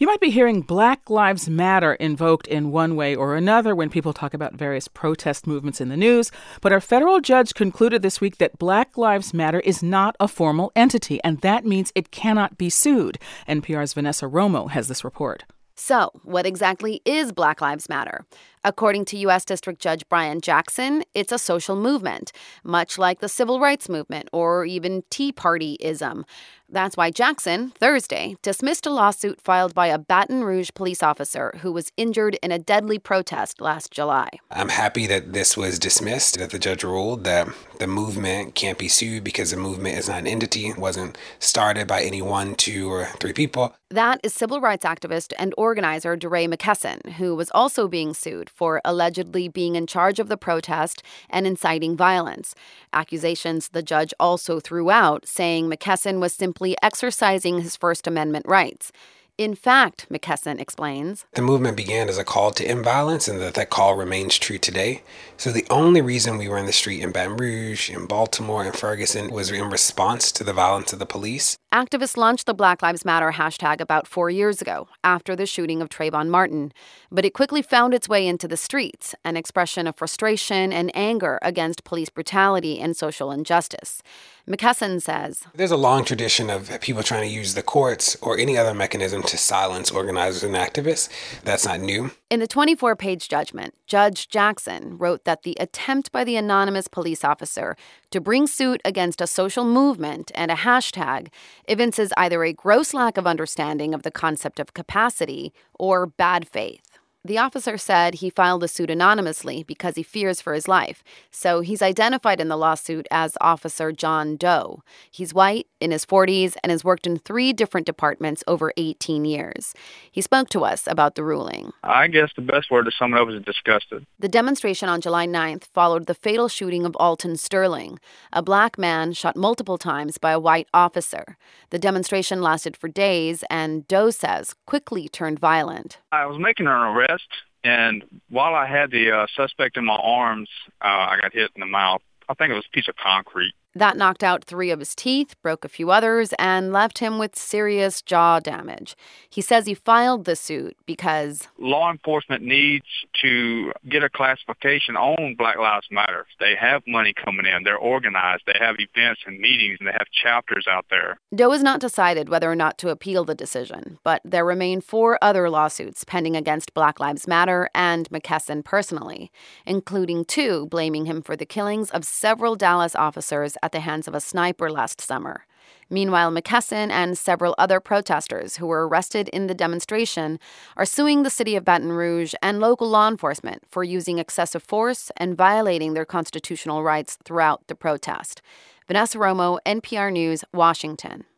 You might be hearing Black Lives Matter invoked in one way or another when people talk about various protest movements in the news, but a federal judge concluded this week that Black Lives Matter is not a formal entity, and that means it cannot be sued. NPR's Vanessa Romo has this report. So, what exactly is Black Lives Matter? According to U.S. District Judge Brian Jackson, it's a social movement, much like the civil rights movement or even Tea Party-ism. That's why Jackson, Thursday, dismissed a lawsuit filed by a Baton Rouge police officer who was injured in a deadly protest last July. I'm happy that this was dismissed, that the judge ruled that the movement can't be sued because the movement is not an entity. It wasn't started by any 1, 2, or 3 people. That is civil rights activist and organizer DeRay McKesson, who was also being sued for allegedly being in charge of the protest and inciting violence. Accusations the judge also threw out, saying McKesson was simply exercising his First Amendment rights. In fact, McKesson explains, the movement began as a call to end violence, and that call remains true today. So the only reason we were in the street in Baton Rouge, in Baltimore, and Ferguson was in response to the violence of the police. Activists launched the Black Lives Matter hashtag about 4 years ago, after the shooting of Trayvon Martin. But it quickly found its way into the streets, an expression of frustration and anger against police brutality and social injustice. McKesson says, there's a long tradition of people trying to use the courts or any other mechanism to silence organizers and activists. That's not new. In the 24-page judgment, Judge Jackson wrote that the attempt by the anonymous police officer to bring suit against a social movement and a hashtag evinces either a gross lack of understanding of the concept of capacity or bad faith. The officer said he filed the suit anonymously because he fears for his life, so he's identified in the lawsuit as Officer John Doe. He's white, in his 40s, and has worked in 3 different departments over 18 years. He spoke to us about the ruling. I guess the best word to sum it up is disgusted. The demonstration on July 9th followed the fatal shooting of Alton Sterling, a black man shot multiple times by a white officer. The demonstration lasted for days, and Doe says quickly turned violent. I was making an arrest. And while I had the suspect in my arms, I got hit in the mouth. I think it was a piece of concrete. That knocked out 3 of his teeth, broke a few others, and left him with serious jaw damage. He says he filed the suit because law enforcement needs to get a classification on Black Lives Matter. They have money coming in. They're organized. They have events and meetings, and they have chapters out there. Doe has not decided whether or not to appeal the decision, but there remain 4 other lawsuits pending against Black Lives Matter and McKesson personally, including 2 blaming him for the killings of several Dallas officers at the hands of a sniper last summer. Meanwhile, McKesson and several other protesters who were arrested in the demonstration are suing the city of Baton Rouge and local law enforcement for using excessive force and violating their constitutional rights throughout the protest. Vanessa Romo, NPR News, Washington.